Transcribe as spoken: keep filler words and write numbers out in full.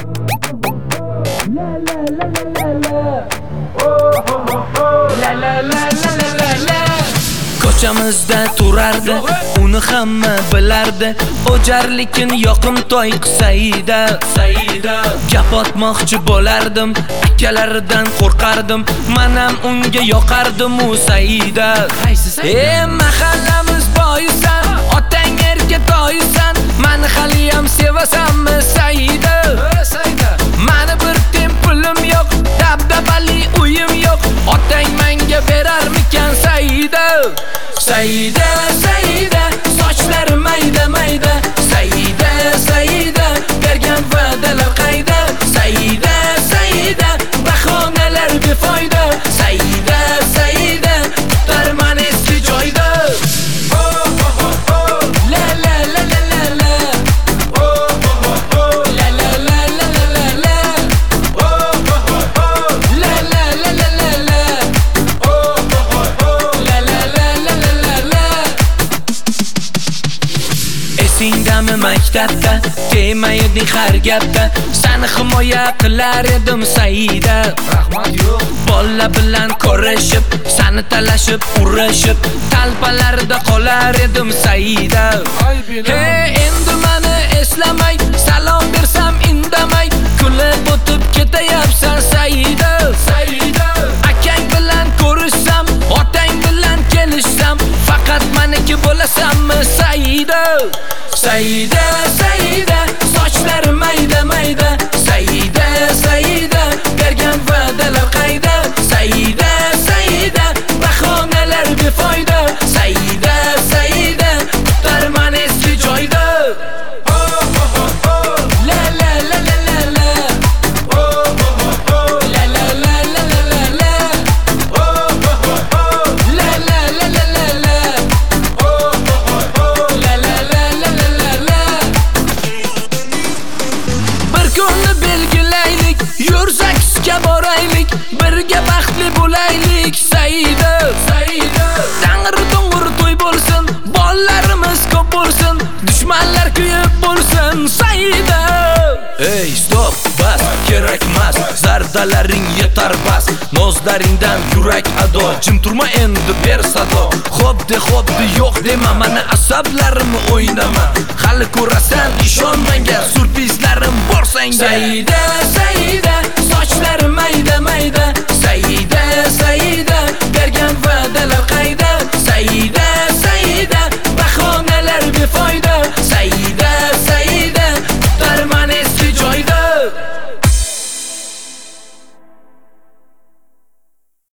La la la la la la. Oh ho ho ho. La la la la la la la. Ko'chamizda turardi, uni hamma bilardi. O'jarlikin yoqimtoy Saida, Saida. Gap otmoqchi bo'lardim, akalaridan qo'rqardim. Men ham unga yoqardim u Saida. Ey mahallamiz boyisan, otang erga toyisan. Meni hali ham sevasanmi Saida? Saida. Meni bir tempulim yo'q, dabdabali uyim yo'q. Otang menga berarmikan Saida? Saida, Saida, sochlari mayda mayda. Saida, Saida, bergan va'dalar qayda? Saida, Saida, bahonalar befoyda. Saida, Saida, tutar meni eski joyda. Oh oh oh oh, la la la la la la. Oh oh oh oh, la la la la la la la. Oh oh oh oh, la la la la la la. Oh oh oh oh, la la la la la la la. Esingdami maktabda temayeding har gapda? Seni himoya qilar edim Saida. Rahmat yo'q. Bolla bilan ko'rishib, seni talashib, urishib, talpalarda qolar edim Saida. Hey, endi meni eslamay, salom bersam indamay, kulib o'tib ketayapsan Saida. Saida. Akang bilan ko'rishsam, otang bilan kelishsam, faqat meniki bo'lasanmi Saida? Saida, Saida, sochlari mayda mayda. Saida, Saida, bergan va'dalar qayda? Saida, Saida, bahonalar befoyda. Saida, Saida, tutar meni eski joyda. Oh oh oh oh, la la la la la la. Oh oh oh oh, la la la la la la la. Oh oh oh oh, la la la la la la. Oh oh oh oh, la la la la la la la. Bir kunni belgilaylik, yursak sizga boraylik, birga baxtli bo'laylik Saida. Saida. Tangri to'ng'ir to'y bo'lsin, bollarimiz ko'p bo'lsin, dushmanlar kuyib bo'lsin Saida. Ey stop, bas, kerakmas, zardalaring yetar bas. Nozlaringdan yurak ado, jim turma endi ber sado. Xo'p de, xo'p de, yo'q dema, meni asablarimni o'ynama. Hali ko'rasan, ishon menga, surprizlarim bor senga. Saida, Saida.